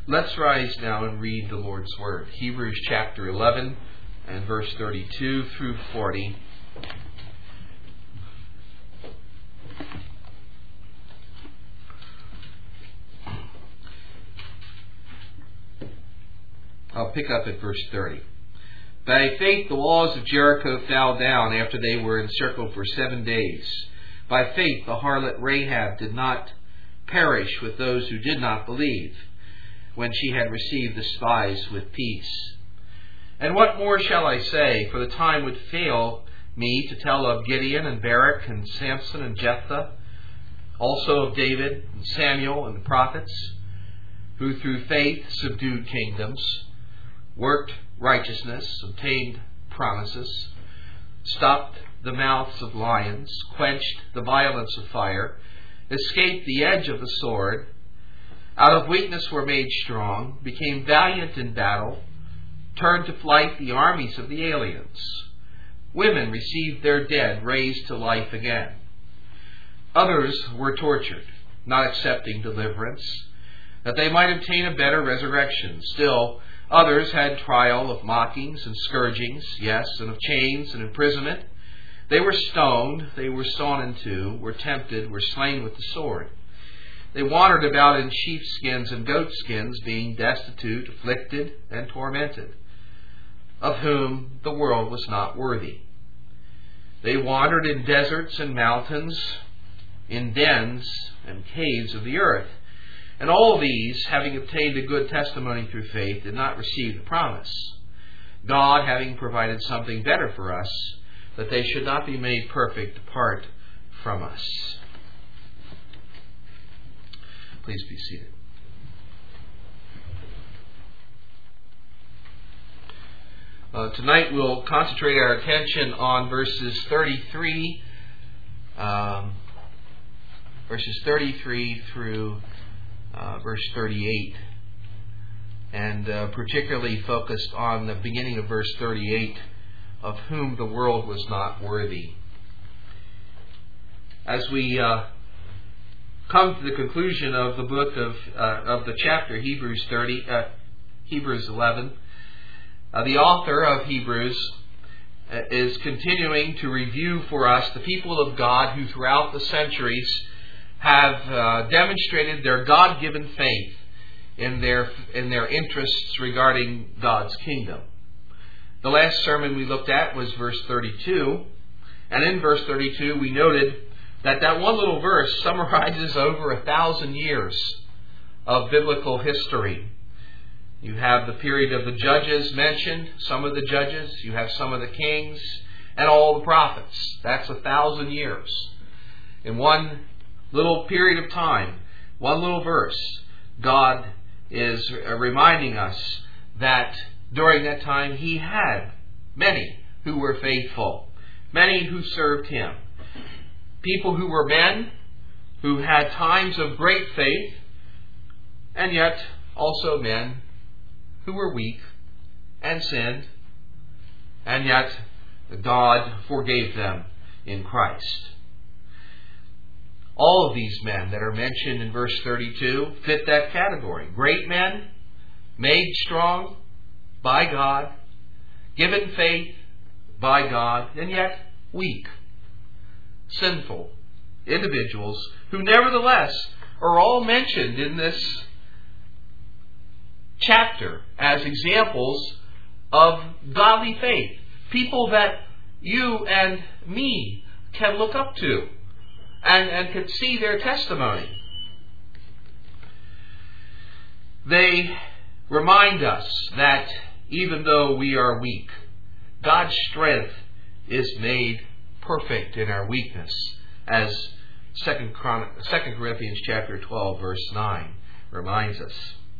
Let's rise now and read the Lord's Word. Hebrews chapter 11 and verse 32 through 40. I'll pick up at verse 30. By faith the walls of Jericho fell down after they were encircled for 7 days. By faith the harlot Rahab did not perish with those who did not believe, when she had received the spies with peace. And what more shall I say? For the time would fail me to tell of Gideon and Barak and Samson and Jephthah, also of David and Samuel and the prophets, who through faith subdued kingdoms, worked righteousness, obtained promises, stopped the mouths of lions, quenched the violence of fire, escaped the edge of the sword, out of weakness were made strong, became valiant in battle, turned to flight the armies of the aliens. Women received their dead raised to life again. Others were tortured, not accepting deliverance, that they might obtain a better resurrection. Still, others had trial of mockings and scourgings, yes, and of chains and imprisonment. They were stoned, they were sawn in two, were tempted, were slain with the sword. They wandered about in sheepskins and goatskins, being destitute, afflicted, and tormented, of whom the world was not worthy. They wandered in deserts and mountains, in dens and caves of the earth. And all these, having obtained a good testimony through faith, did not receive the promise, God having provided something better for us, that they should not be made perfect apart from us. Please be seated. Tonight we'll concentrate our attention on verses 33 through verse 38, and particularly focused on the beginning of verse 38, of whom the world was not worthy. As we come to the conclusion of the book of the chapter, Hebrews 11, the author of Hebrews is continuing to review for us the people of God who throughout the centuries have demonstrated their God-given faith in their interests regarding God's kingdom. The last sermon we looked at was verse 32, and in verse 32 we noted that one little verse summarizes over 1,000 years of biblical history. You have the period of the judges mentioned, some of the judges, you have some of the kings, and all the prophets. That's 1,000 years. In one little period of time, one little verse, God is reminding us that during that time He had many who were faithful, many who served Him, people who were men, who had times of great faith, and yet also men who were weak and sinned, and yet God forgave them in Christ. All of these men that are mentioned in verse 32 fit that category. Great men, made strong by God, given faith by God, and yet weak, sinful individuals who nevertheless are all mentioned in this chapter as examples of godly faith. People that you and me can look up to and can see their testimony. They remind us that even though we are weak, God's strength is made perfect in our weakness, as 2 Corinthians chapter 12, verse 9 reminds us.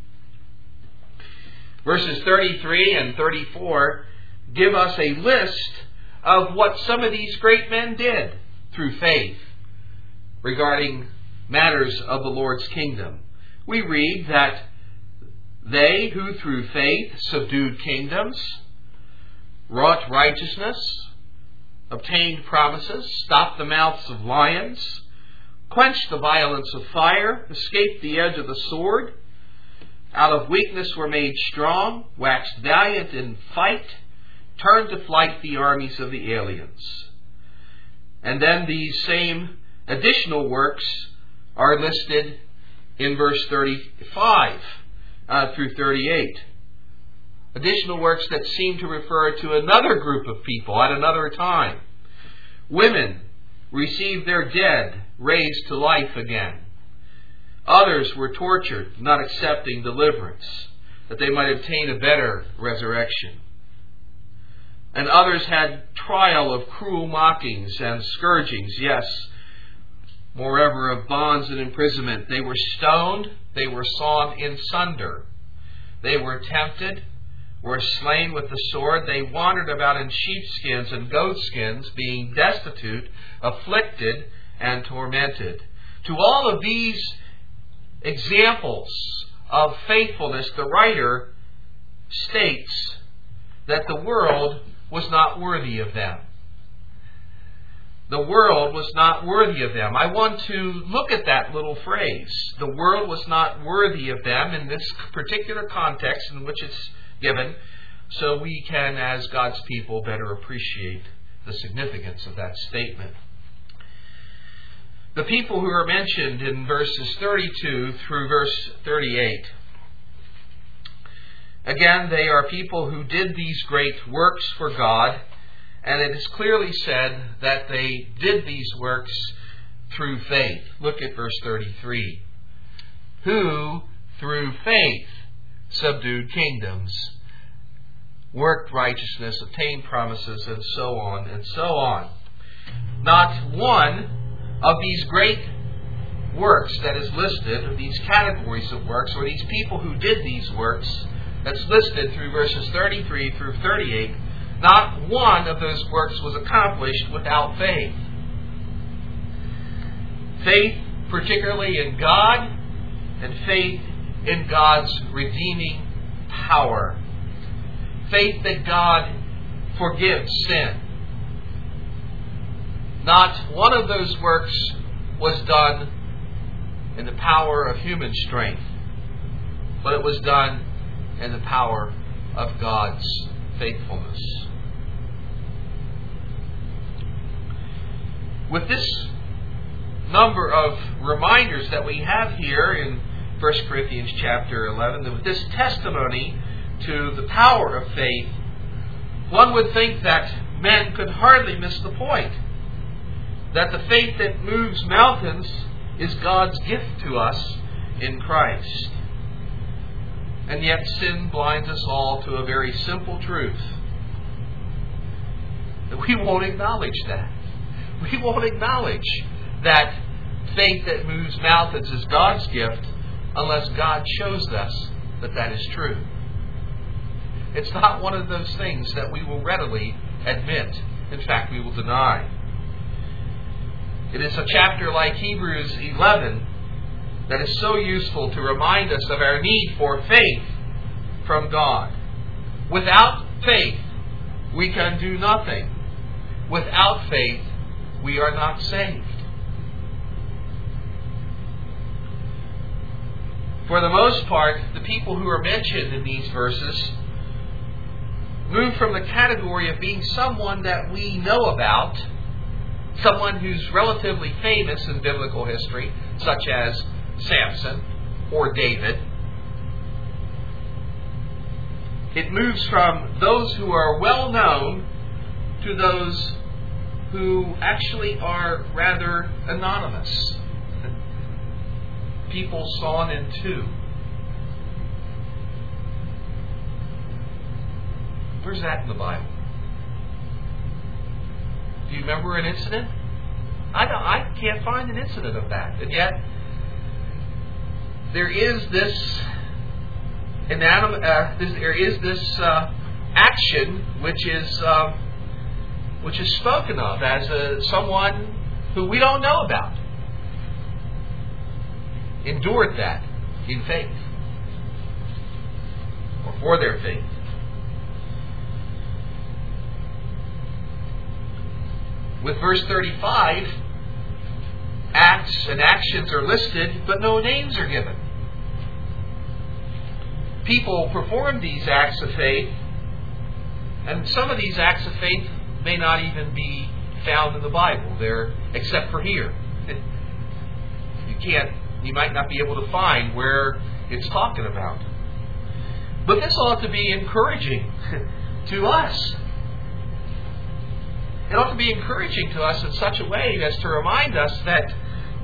Verses 33 and 34 give us a list of what some of these great men did through faith regarding matters of the Lord's kingdom. We read that they who through faith subdued kingdoms, wrought righteousness, obtained promises, stopped the mouths of lions, quenched the violence of fire, escaped the edge of the sword, out of weakness were made strong, waxed valiant in fight, turned to flight the armies of the aliens. And then these same additional works are listed in verse 35 through 38. Additional works that seem to refer to another group of people at another time. Women received their dead raised to life again. Others were tortured, not accepting deliverance, that they might obtain a better resurrection. And others had trial of cruel mockings and scourgings, yes, moreover of bonds and imprisonment. They were stoned, they were sawn in sunder. They were tempted, were slain with the sword. They wandered about in sheepskins and goatskins, being destitute, afflicted, and tormented. To all of these examples of faithfulness, the writer states that the world was not worthy of them. The world was not worthy of them. I want to look at that little phrase. The world was not worthy of them in this particular context in which it's given, so we can, as God's people, better appreciate the significance of that statement. The people who are mentioned in verses 32 through verse 38, again, they are people who did these great works for God, and it is clearly said that they did these works through faith. Look at verse 33. Who, through faith, subdued kingdoms, worked righteousness, obtained promises, and so on and so on. Not one of these great works that is listed, or these categories of works, or these people who did these works, that's listed through verses 33 through 38, not one of those works was accomplished without faith. Faith particularly in God, and faith in God's redeeming power. Faith that God forgives sin. Not one of those works was done in the power of human strength, but it was done in the power of God's faithfulness. With this number of reminders that we have here in 1 Corinthians chapter 11, with this testimony to the power of faith, one would think that men could hardly miss the point. That the faith that moves mountains is God's gift to us in Christ. And yet sin blinds us all to a very simple truth. That we won't acknowledge that. We won't acknowledge that faith that moves mountains is God's gift unless God shows us that that is true. It's not one of those things that we will readily admit. In fact, we will deny. It is a chapter like Hebrews 11 that is so useful to remind us of our need for faith from God. Without faith, we can do nothing. Without faith, we are not saved. For the most part, the people who are mentioned in these verses move from the category of being someone that we know about, someone who's relatively famous in biblical history, such as Samson or David. It moves from those who are well known to those who actually are rather anonymous. People sawn in two. Where's that in the Bible? Do you remember an incident? I can't find an incident of that. And yet, there is this action which is spoken of as someone who we don't know about endured that in faith, or for their faith. With verse 35, acts and actions are listed, but no names are given. people perform these acts of faith, and some of these acts of faith may not even be found in the Bible. They're except for here. You might not be able to find where it's talking about. But this ought to be encouraging to us. It ought to be encouraging to us in such a way as to remind us that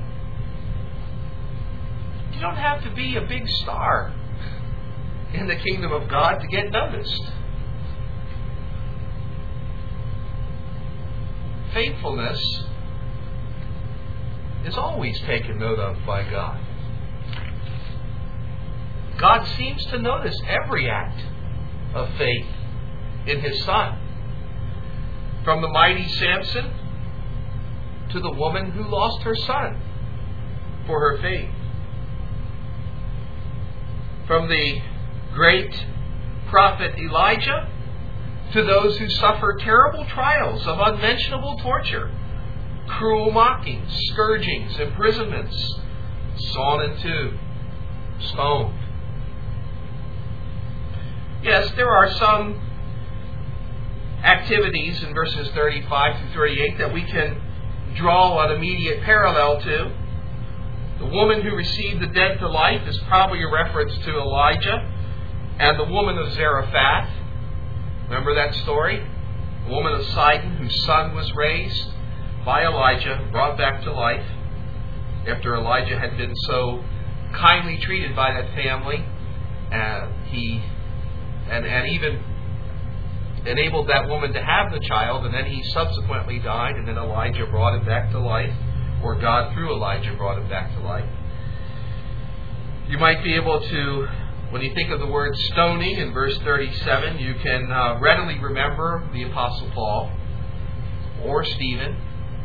you don't have to be a big star in the kingdom of God to get noticed. Faithfulness is always taken note of by God. God seems to notice every act of faith in His Son. From the mighty Samson to the woman who lost her son for her faith. From the great prophet Elijah to those who suffer terrible trials of unmentionable torture, cruel mockings, scourgings, imprisonments, sawn in two, stoned. Yes, there are some activities in verses 35 through 38 that we can draw an immediate parallel to. The woman who received the dead to life is probably a reference to Elijah and the woman of Zarephath. Remember that story? The woman of Sidon whose son was raised by Elijah, brought back to life after Elijah had been so kindly treated by that family. He even enabled that woman to have the child, and then he subsequently died, and then Elijah brought him back to life, or God through Elijah brought him back to life. You might be able to, when you think of the word stoning in verse 37, you can readily remember the Apostle Paul or Stephen.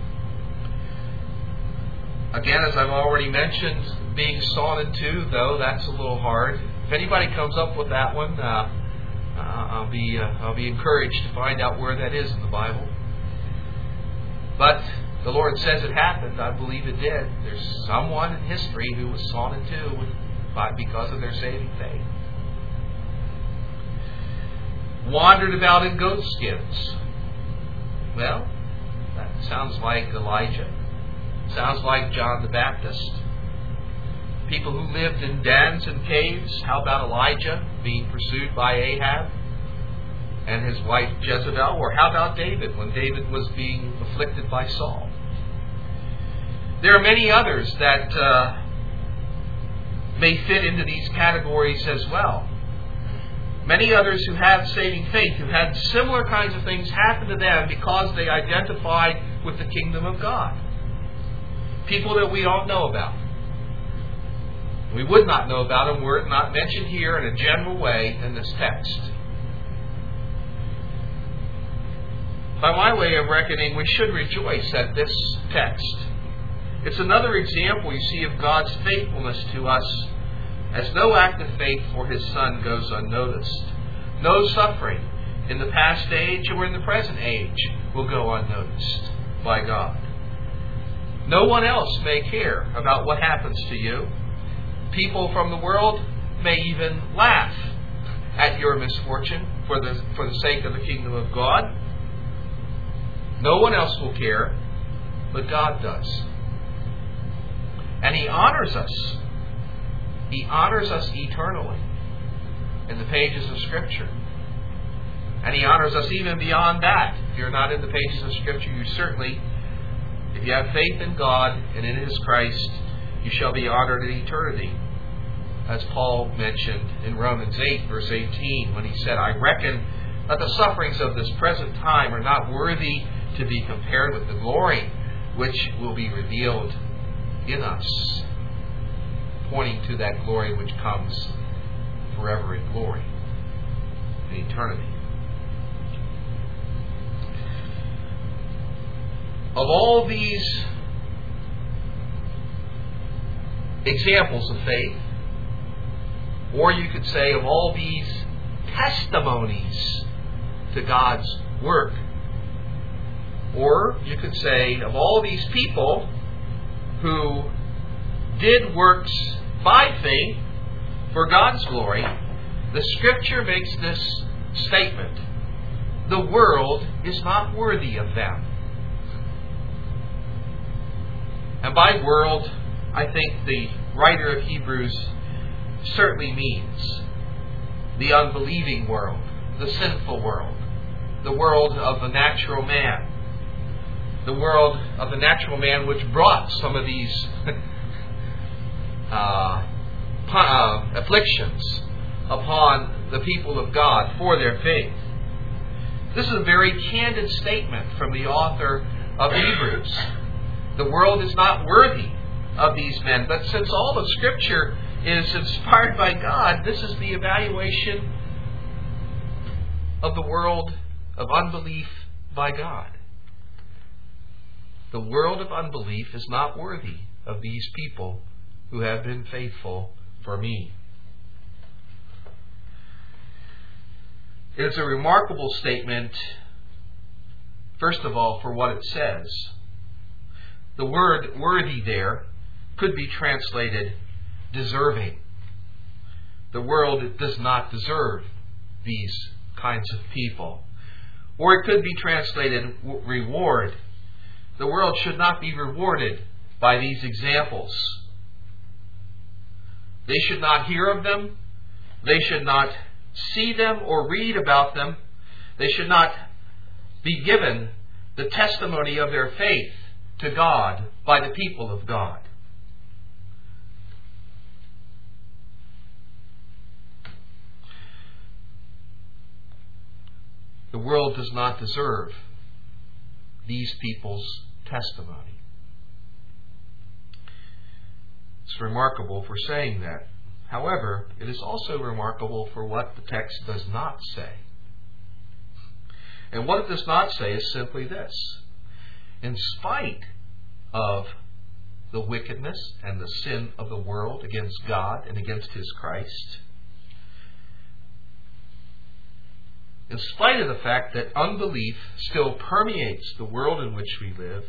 Again, as I've already mentioned, being sawn in two, though, that's a little hard. If anybody comes up with that one, I'll be encouraged to find out where that is in the Bible. But the Lord says it happened. I believe it did. There's someone in history who was sawn in two because of their saving faith. Wandered about in goatskins. Well, that sounds like Elijah. Sounds like John the Baptist. People who lived in dens and caves. How about Elijah being pursued by Ahab and his wife Jezebel? Or how about David when David was being afflicted by Saul? There are many others that may fit into these categories as well. Many others who have saving faith, who had similar kinds of things happen to them because they identified with the kingdom of God. People that we don't know about. We would not know about them were it not mentioned here in a general way in this text. By my way of reckoning, we should rejoice at this text. It's another example, you see, of God's faithfulness to us, as no act of faith for His Son goes unnoticed. No suffering in the past age or in the present age will go unnoticed by God. No one else may care about what happens to you. People from the world may even laugh at your misfortune for the sake of the kingdom of God. No one else will care, but God does. And He honors us. He honors us eternally in the pages of Scripture. And He honors us even beyond that. If you're not in the pages of Scripture, you certainly, if you have faith in God and in His Christ, you shall be honored in eternity. As Paul mentioned in Romans 8, verse 18, when he said, I reckon that the sufferings of this present time are not worthy to be compared with the glory which will be revealed in us, pointing to that glory which comes forever in glory, in eternity. Of all these examples of faith, or you could say of all these testimonies to God's work, or you could say of all these people who did works by faith for God's glory, The Scripture makes this statement: the world is not worthy of them. And by world, I think the writer of Hebrews certainly means the unbelieving world, the sinful world, the world of the natural man, the world of the natural man which brought some of these afflictions upon the people of God for their faith. This is a very candid statement from the author of Hebrews. The world is not worthy of these men. But since all of Scripture is inspired by God, this is the evaluation of the world of unbelief by God. The world of unbelief is not worthy of these people who have been faithful for me. It is a remarkable statement, first of all, for what it says. The word worthy there could be translated deserving. The world does not deserve these kinds of people. Or it could be translated reward. The world should not be rewarded by these examples. They should not hear of them. They should not see them or read about them. They should not be given the testimony of their faith to God by the people of God. The world does not deserve these people's testimony. It's remarkable for saying that. However, it is also remarkable for what the text does not say. And what it does not say is simply this: in spite of the wickedness and the sin of the world against God and against His Christ, in spite of the fact that unbelief still permeates the world in which we live,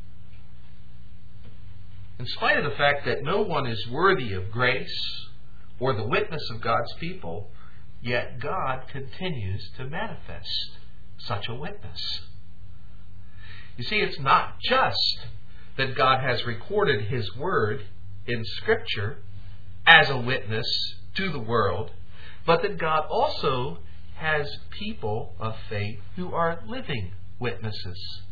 in spite of the fact that no one is worthy of grace or the witness of God's people, yet God continues to manifest such a witness. You see, it's not just that God has recorded His Word in Scripture as a witness to the world, but that God also has people of faith who are living witnesses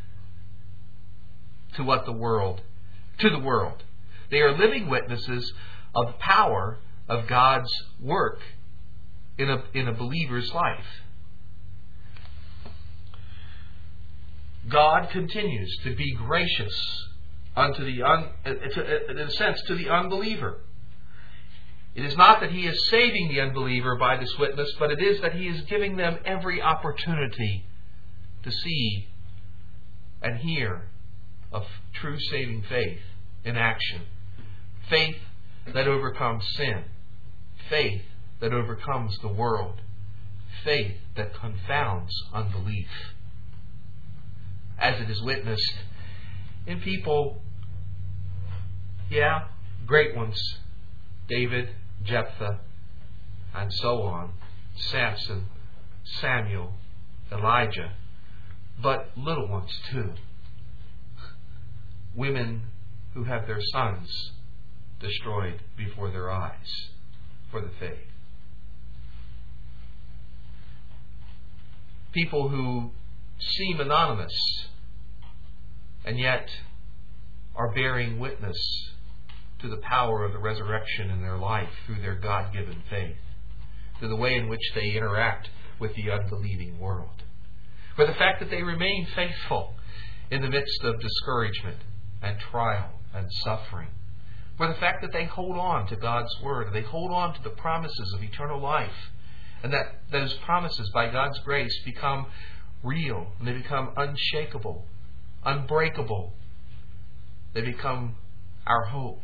to the world. They are living witnesses of the power of God's work in a believer's life. God continues to be gracious unto in a sense, to the unbeliever. It is not that He is saving the unbeliever by this witness, but it is that He is giving them every opportunity to see and hear of true saving faith in action. Faith that overcomes sin. Faith that overcomes the world. Faith that confounds unbelief. As it is witnessed in people, great ones, David, Jephthah, and so on, Samson, Samuel, Elijah, but little ones too. Women who have their sons destroyed before their eyes for the faith. People who seem anonymous and yet are bearing witness to the power of the resurrection in their life through their God-given faith, through the way in which they interact with the unbelieving world. For the fact that they remain faithful in the midst of discouragement and trial and suffering. For the fact that they hold on to God's Word, they hold on to the promises of eternal life, and that those promises by God's grace become real, and they become unshakable, unbreakable. They become our hope.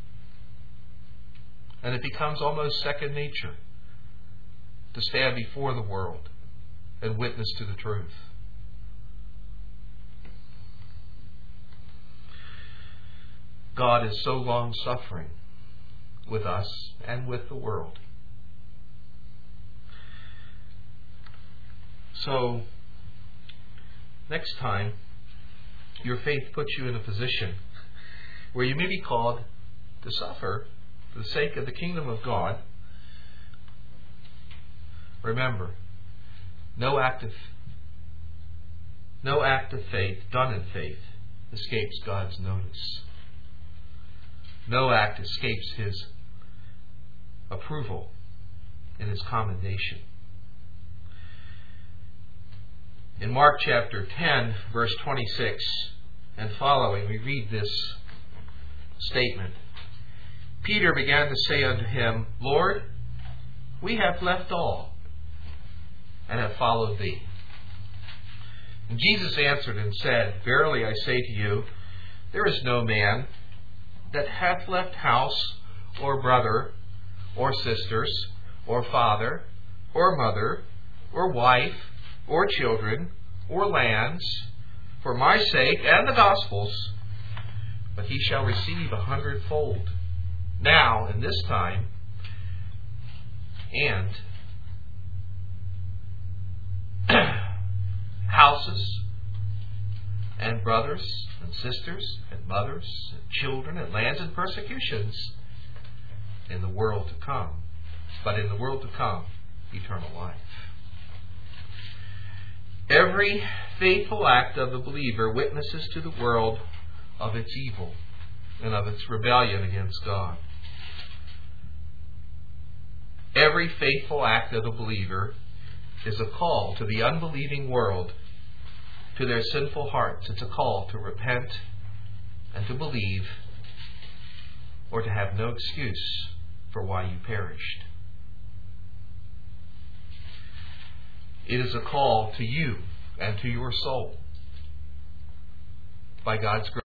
And it becomes almost second nature to stand before the world and witness to the truth. God is so long-suffering with us and with the world. So, next time, your faith puts you in a position where you may be called to suffer for the sake of the kingdom of God. Remember, no act of faith done in faith escapes God's notice. No act escapes His approval and His commendation. In Mark chapter 10, verse 26 and following, we read this statement. Peter began to say unto Him, Lord, we have left all and have followed Thee. And Jesus answered and said, Verily I say to you, there is no man that hath left house, or brother, or sisters, or father, or mother, or wife, or children, or lands, for my sake and the gospel's, but he shall receive 100-fold, now in this time, and houses, and brothers, and sisters, and mothers, and children, and lands, and persecutions in the world to come. But in the world to come, eternal life. Every faithful act of the believer witnesses to the world of its evil and of its rebellion against God. Every faithful act of the believer is a call to the unbelieving world, to their sinful hearts. It's a call to repent and to believe, or to have no excuse for why you perished. It is a call to you and to your soul by God's grace.